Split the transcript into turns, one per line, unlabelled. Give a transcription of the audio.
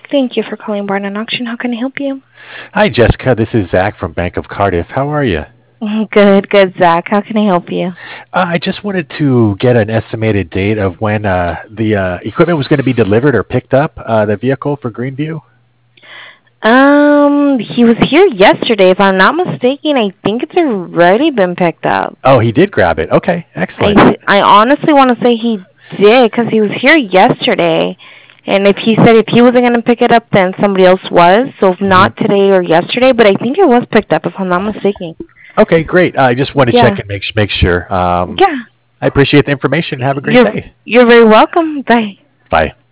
Thank you for calling Barn& Auction. How can I help you?
Hi, Jessica. This is Zach from Bank of Cardiff. How are you?
Good, good, Zach. How can I help you?
I just wanted to get an estimated date of when the equipment was going to be delivered or picked up, the vehicle for Greenview.
He was here yesterday. If I'm not mistaken, I think it's already been picked up.
Oh, he did grab it. Okay, excellent.
I honestly want to say he did because he was here yesterday. And if he said if he wasn't going to pick it up, then somebody else was. So if
Mhm.
not today or yesterday, but I think it was picked up if I'm not mistaken.
Okay, great. I just want to
Yeah,
check and make sure.
yeah.
I appreciate the information. Have a great
You're
day.
you're very welcome. Bye.
Bye.